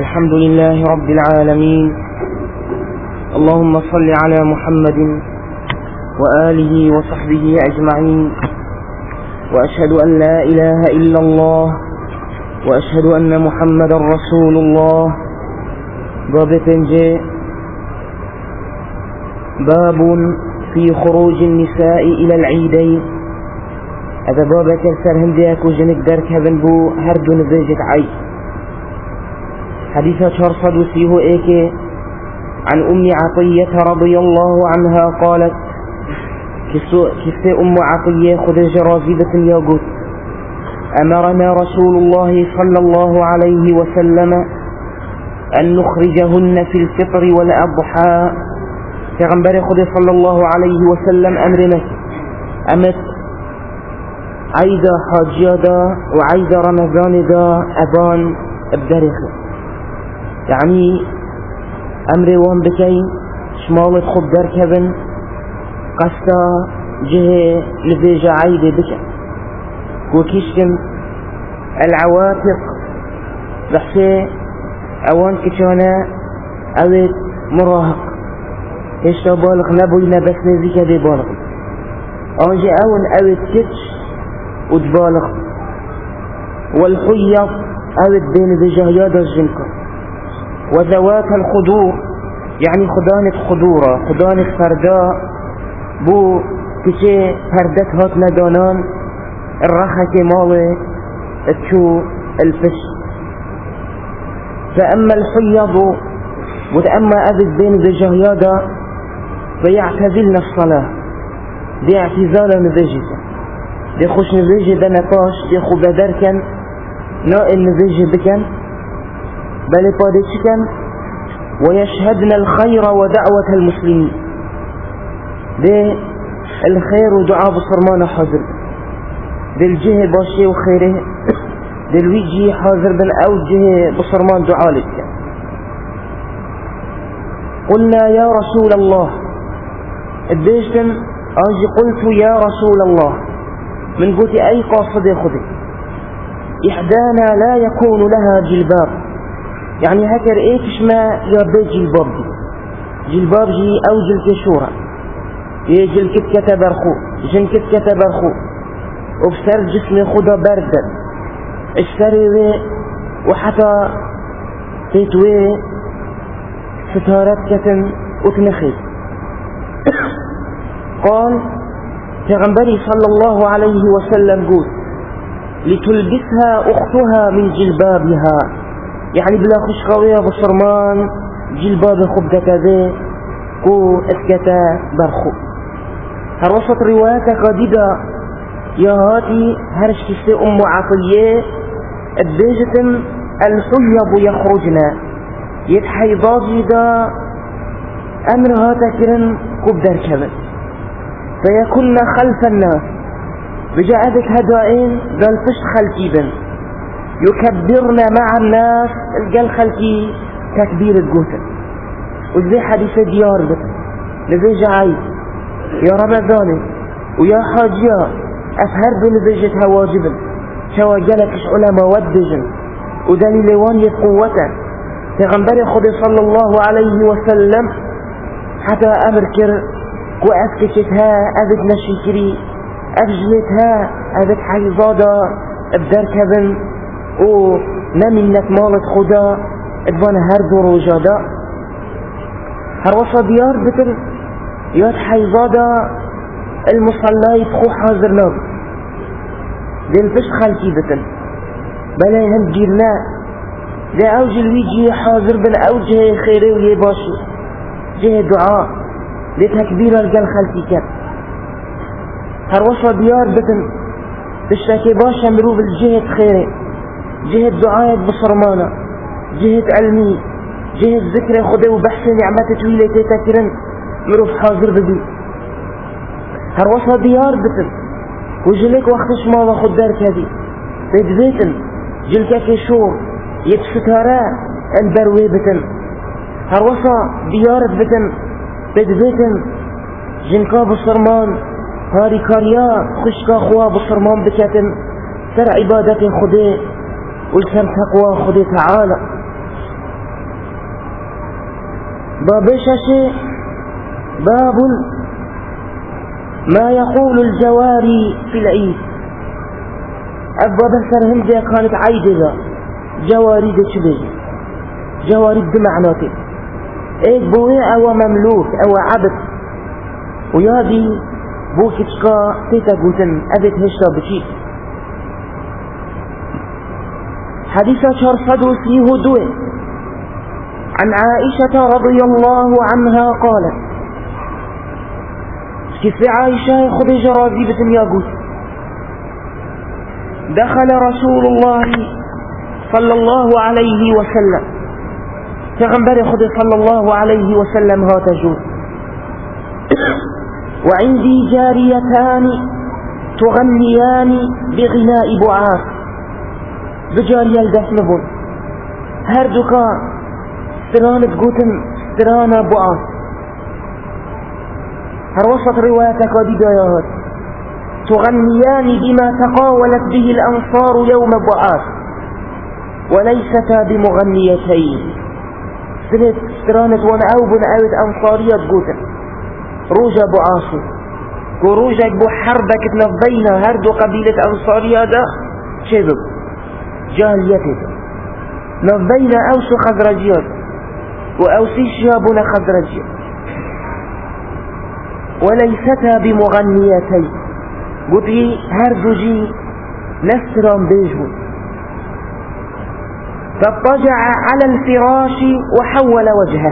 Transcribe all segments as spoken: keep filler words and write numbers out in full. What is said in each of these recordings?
الحمد لله رب العالمين. اللهم صل على محمد وآله وصحبه أجمعين، وأشهد أن لا إله إلا الله وأشهد أن محمد رسول الله. باب تنجي باب في خروج النساء إلى العيدين. هذا باب كالسر هنديك وجنك درك هذا بو هردو نزيجة عيد. حديث شرصد وسيه إيكي عن أم عطية رضي الله عنها قالت: كيف أم عطية خدج رازبة ياقوت أمرنا رسول الله صلى الله عليه وسلم أن نخرجهن في الفطر والأضحى. كغنبري خدج صلى الله عليه وسلم أمرنا أمت عيدا حاجيادا وعيدا رمضان دا أبان الدرخ، يعني أمري وان بكي شمالة خب دركبن قصة جهة لبيجة عيدة بك وكيشكم العواتق بحسي اوان كتانا اويت مراهق هشتا بالغ نبوينا بس نزيكا دي بالغ انجي اون اويت كتش ودبالغ والحيض اويت بين بجهيادة الجنكة وذوات الخدور، يعني خدانة خدورة خدانة فرداء بو كشي فردت هات ندانان الرخة مالي تشو الفش. فأما الحيض وتأما أبد بين بجهيادة فيعتزلن الصلاة، دي اعتزالا نبجيسا دي خوش نبجي دا نقاش دي خو بدركن نائل نبجي بكن بل بادشكن ويشهدن الخير ودعوة المسلمين، دي الخير ودعاء بصرمان حاضر دي الجهة باشي وخيره دي الويجي حاضر بن او جهة بصرمان دعاء لك. قلنا يا رسول الله الديشتن اجي قلت يا رسول الله من قلت اي قاصد خذي احدانا لا يكون لها جلباب، يعني هكر ايكش ما يا جلباب دي جلباب جي او جلك شورا يجل كت كتبرخو جن كت كتبرخو وبسر جسمي خدا بردا اشتري وحتى تيتوي ستارات كتن وتنخي. قال پیغمبري صلى الله عليه وسلم قول لتلبسها اختها من جلبابها، يعني بلا خشقوية بصرمان جلباب خبدك ذي كو اسكتا برخو. هروسط رواياتك قديدة يا هاتي هرش كسي أم عطية الديجة الحيض يخرجنا يتحيضاجي دا أمر هاتكرن كبدر كبد فيكون خلف الناس بجاءتك هدائين قال فشت خلقيبا يكبرن مع الناس القل خلقي تكبير القوتل وزي حديث ديار بك لزي جعيد يا رمضاني ويا حاجيا أفهر بنزيجتها واجبا شوى جلكش علماء ودجن ودليل وانية قوة. تغنبري خدي صلى الله عليه وسلم حتى أمركر كو أسكشتها أبد نشيكري أفجلتها أبد حيزادة بدركبن ونمنك مالت خدا ادبان هردو روجادا هروصة ديار بتر ياد حيزادة المصلى يتخو حاضر ناب دي الفش خالكي بتن بلا هم جيرنا دي اوجه الويجي حاضر بن اوجه خيري ويه باشي جه دعاء دي تكبير القل خالكي كان هروصة ديار بتن تشتاكي باشا مروف الجهة خيري جهة دعاء بصرمانة جهة علمي جهة ذكر خده وبحث نعمة طويلة تتكرن مروف حاضر بدي. هروصة ديار بتن وجلك وقتش ما واخد دارك هدي بيت بيتن جلكك شور يتفتارا البروي بتن. هروصة ديار بتن بيت بيتن جنكا بصرمان هاري كاريا خشكا خوا بصرمان بكتن سر عبادة خده والسر تقوى خده تعالى بابشش باب ما يقول الجواري في العيد. أبا بسر هندي كانت عيدة جواري ده شبه جواري بمعناته ايك بوه او مملوك او عبد ويادي بوكتشكا تيتا قوتن ابت هشتا بشيء. حديثة شرصدو فيه دوه عن عائشة رضي الله عنها قالت كيف عائشة خذ جرازي بتن ياقوت دخل رسول الله صلى الله عليه وسلم پیغمبر خود صلى الله عليه وسلم هاتجود وعندي جاريتان تغنيان بغناء بعاث بجارية الدفنبون هر دوكا سترانة قوتن سترانة بعاث. هر وسط رواياتك وديدايات تغنيان بما تقاولت به الأنصار يوم بعاث وليستا بمغنيتين. سنت سترانة وانا او بن اوت أنصارية قوتن روجا بعاث وروجا بو حربك تنفينا هردو قبيلة أنصارية دا شبب جاهليته نفينا أوسو خزرجيات وأوسي شابنا خزرجيات وليستا بمغنيتين قلت لي هردو جي نستران بيجون فاضطجع على الفراش وحول وجهه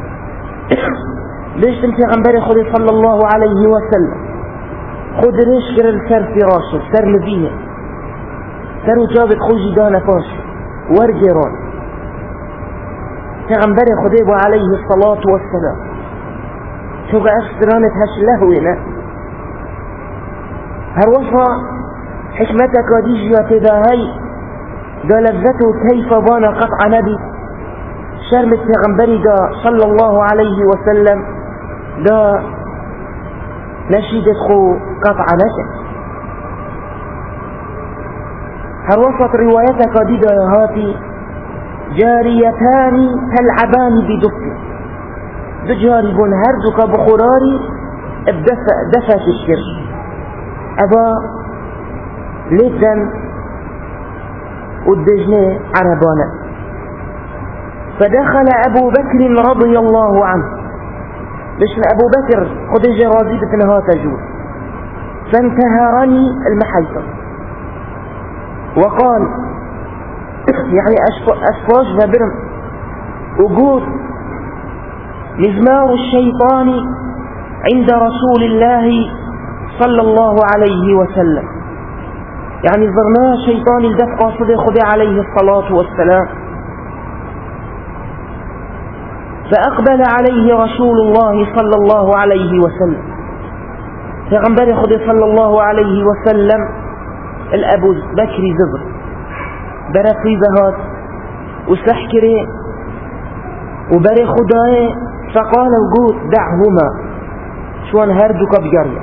ليش تنتي غنبري خذي صلى الله عليه وسلم خذ رشكر السر فراشي سر لبيه سر وجابت خوجي دانا فاش ورجران تغنبري خذيبه عليه الصلاة والسلام شو قاعد استرانة هش لهونا هروصا حكمتك وديجيا تداهي دا لذته كيف بان قطع نبي شرمت پیغمبری دا صلى الله عليه وسلم دا نشيدت خو قطع نشد. هر وسط روايتك دي دا هاتي جاريتان تلعبان بدف دجاري بون هردك بخراري بدفع دفع تشكر أبا لذن والدجنة عربانا. فدخل أبو بكر رضي الله عنه بشن أبو بكر خد جرازي بتنها تجور فانتهرني المحيطة وقال يعني أسفاش فبرم وقود مزمار الشيطان عند رسول الله صلى الله عليه وسلم يعني ظرنا شيطان الدفع صدق خذ عليه الصلاة والسلام. فأقبل عليه رسول الله صلى الله عليه وسلم فغنبري خذ صلى الله عليه وسلم الأبو بكر زبر برقي ذهات وسحكري وبري خداي فقال وقود دعهما شوان هردك بجرية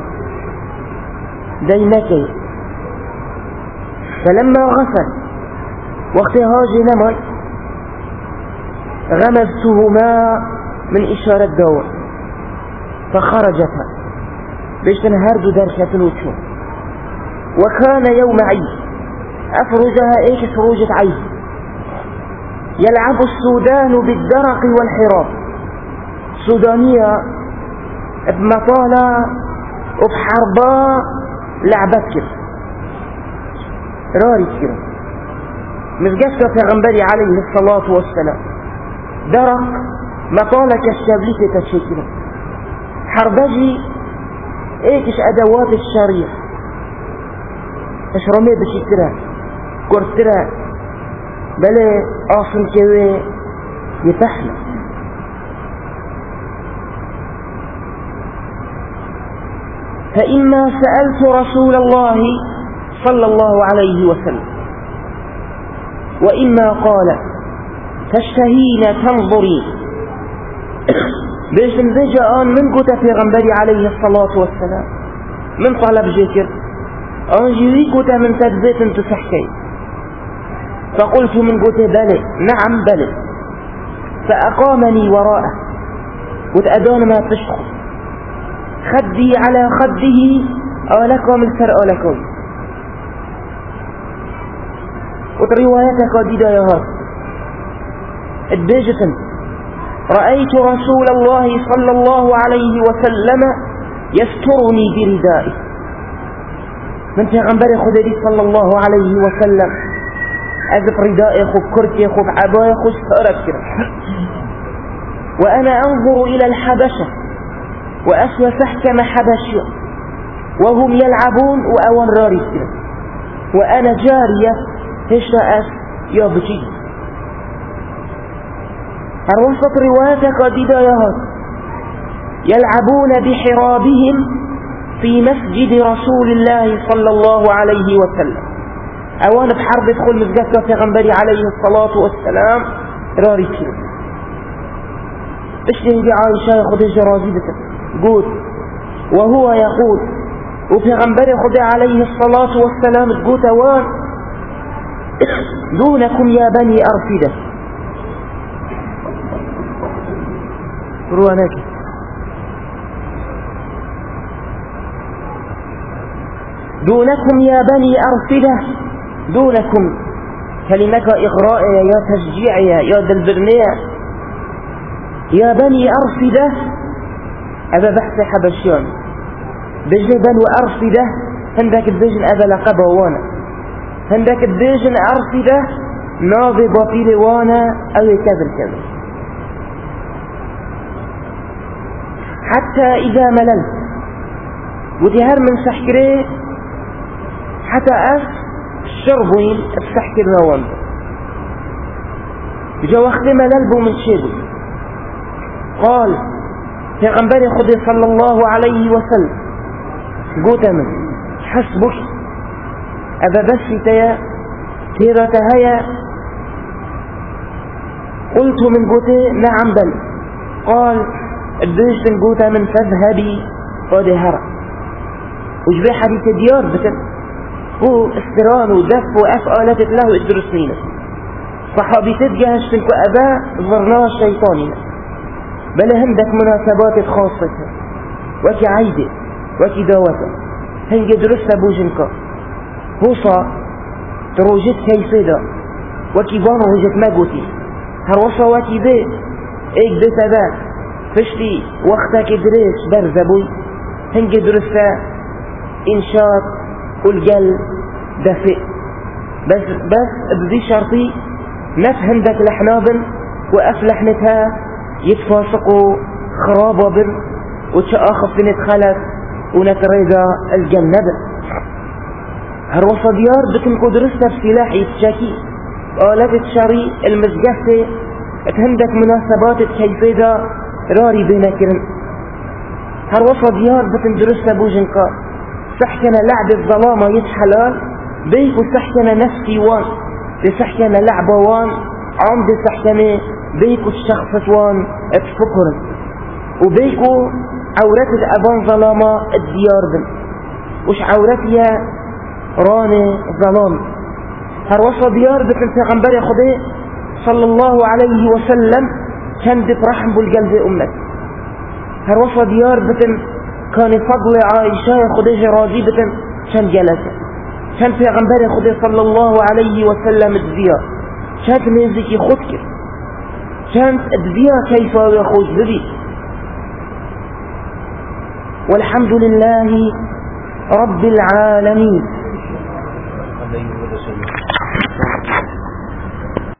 دينكي. فلما غسل وقت هاجي نمر غمزتهما من إشارة دور فخرجتا بيشتن هردو دركة الوشو وكان يوم عيد أفرجها إيش فروجة عيد يلعب السودان بالدرق والحراب سودانية بمطالة وبحرباء لعبت كده راري كده مزجشك پیغمبري عليه الصلاة والسلام درق مطالة كالشابلية تشكله حربجي ايكش ادوات الشريف اشرمي بشكرا كورترا بلا اصل كوي يفحنا. فإما سألت رسول الله صلى الله عليه وسلم وإما قال تشتهين تنظرين بيش نزجأ من قلت في غنبري عليه الصلاة والسلام من طلب جكر أنجيوي قلت من تدبيت تسحكي فقلت من قلت بلي نعم بلي فأقامني وراءه وتأدون ما تشخص خدي على خده آلكم السر آلكم وتروايتك دي دايهات الدجتن رأيت رسول الله صلى الله عليه وسلم يسترني بردائه من پیغمبر خدا صلى الله عليه وسلم أذف ردائي خوب كرتي خوب عباية خوب ستارت كرا وأنا أنظر إلى الحبشة وأسوى سحكم حبشية وهم يلعبون وأوان راري كرا وأنا جارية هشتاء يا بجي الوسط روايتك قديدة يا هاد يلعبون بحرابهم في مسجد رسول الله صلى الله عليه وسلم أوان بحرب يدخل مسجد في غنبري عليه الصلاة والسلام راري كيلو إيش نهدي عائشة ياخد الجرازي قول وهو يقول وفي غنبري خد عليه الصلاة والسلام تقول أوان دونكم يا بني أرفدة رواناك دونكم يا بني أرفدة دونكم كلمة إغراء يا تشجيع يا دلبرنية يا بني أرفدة هذا بحث حبشيان بجن بنو أرفدة هندك البجن أبا لقب وانا هندك البجن أرفدة ناضي بطيل وانا أو كذا كذا حتى إذا مللت وتهر من سحكري حتى أس الشربين السحكر نوان جا وقت ملل بو من شيبه قال في غنبري خدي صلى الله عليه وسلم قوت من حسبك أبا بس تيا تيرا تهيا قلت من قوتي نعم بل قال الدوش من قوتا من فاذهبي قادي هرع وجبي حديث ديار بكت هو استران ودف وأفعالات له ادرسنين صحابي تدجهش تنكو أبا ظرناه الشيطانين بل هندك مناسبات خاصة وكي عيدة وكي داوته هنج درست بوجنكا هوصا تروجت كيفيدا وكي بانو هجت ماقوتي هروصا وكي بي ايك بيتا با فشتي وقتك دريس برزبوي هنج درست انشاط والجل دفئ بس بس بدي شرطي نفهندك لحنابن وأفلحنتها يتفاسقوا خرابا بن وتشاخف نتخلف ونتريدا الجنة هروصا ديار بكن قدرسة بسلاح يتشاكي آلات الشري المزقفة تهندك مناسبات كيفيدا راري بينكرن هروصا ديار بكن درسة بوجنكا سحكنا لعب الظلامة يتحلال بيكو سحكنا نفسي وان بسحكنا لعبة وان عمد سحكنا بيكو الشخص وان اتفكرن وبيكو عورات الأبان ظلامة الديار بن وش عوراتيا راني ظلام هروصة ديار بكن پیغمبر خده صلى الله عليه وسلم كان دي برحم بالقلب أمك هروصة ديار بكن كان فضل عائشة خده راضي بكن كان جلسة كان پیغمبر خده صلى الله عليه وسلم الديار كانت نزيكي خدك كانت الديار كيف يخوش ببي والحمد لله رب العالمين